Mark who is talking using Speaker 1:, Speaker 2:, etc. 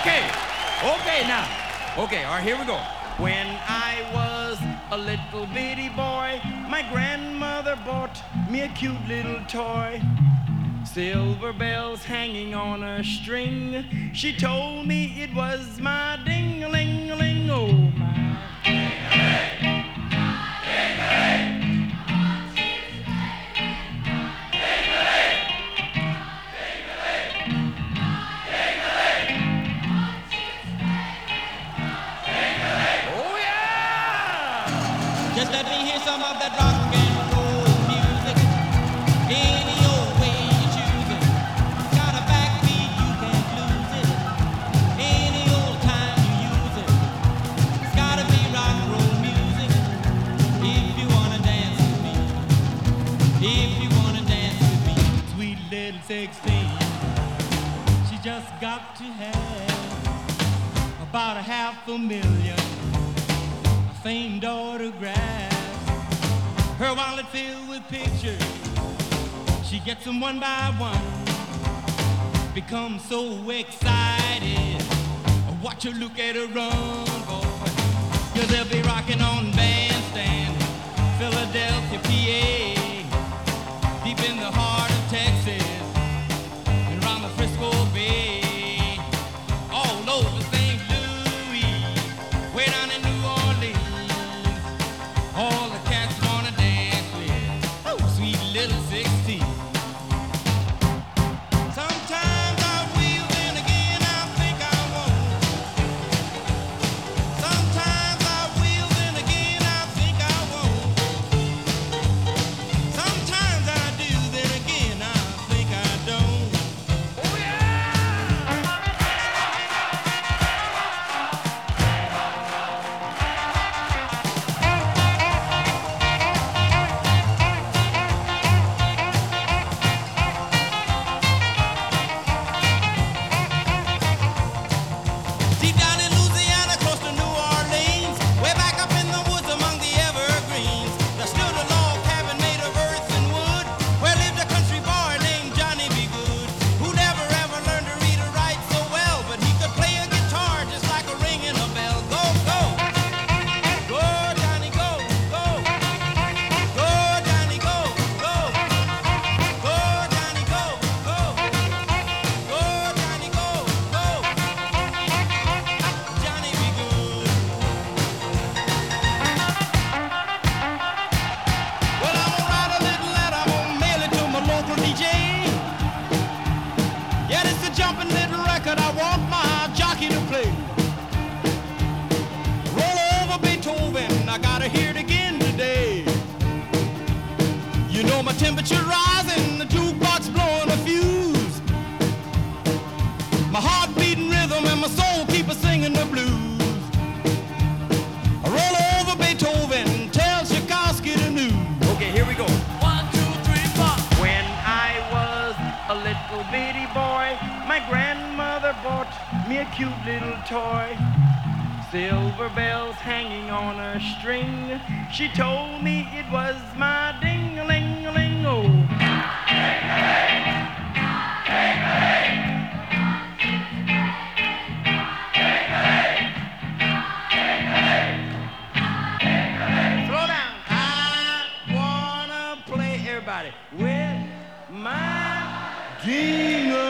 Speaker 1: Okay. Okay, now. Okay, all right, here we go. When I was a little bitty boy, my grandmother bought me a cute little toy. Silver bells hanging on a string. She told me it was my ding-a-ling-a-ling, oh my. Oh yeah!
Speaker 2: Just let me hear some of that rock and roll music. Any old way you choose it. Got a backbeat, you can't lose it. Any old time you use it. It's gotta be rock and roll music. If you wanna dance with me. If you wanna dance with me. Sweet little 16. She just got to have about $500,000 famed autographs. Her wallet filled with pictures. She gets them one by one. Becomes so excited. Watch her look at her run, boy. Yeah, they'll be rocking on Bandstand, Philadelphia, PA, deep in the heart of Texas, and around the Frisco Bay, all over St. Louis, way down in New Orleans. All the cats wanna dance with, oh, sweet little 16. Sometimes I will, then again I think I won't. Sometimes I will, then again I think I won't. Sometimes I do, then again I think I don't.
Speaker 1: Oh yeah!
Speaker 2: Deep down in Louisiana, close to New Orleans, way back up in the woods among the evergreens, there stood a log cabin made of earth and wood, where lived a country boy named Johnny B. Good, who never ever learned to read or write so well, but he could play a guitar just like a ringing a bell. Go, go, go, Johnny, go, go, go, Johnny, go, go, go, Johnny, go, go, go, Johnny, go, go. Johnny be good. Well, I'm gonna write a little letter, I'm gonna mail it to my local DJ. Yeah, this a jumping little record I want my jockey to play. Roll over Beethoven, I gotta hear it again today. You know my temperature rising, the jukebox blowing a fuse. My heart beating rhythm and my soul keep a singing the blues. I roll over Beethoven, tell Tchaikovsky the news.
Speaker 1: Okay, here we go. 1, 2, 3, 4. When I was a little bitty boy, my grandmother bought me a cute little toy. Silver bells hanging on a string. She told me it was my ding-a-ling-a-ling, oh. Slow down. I wanna play everybody with my ding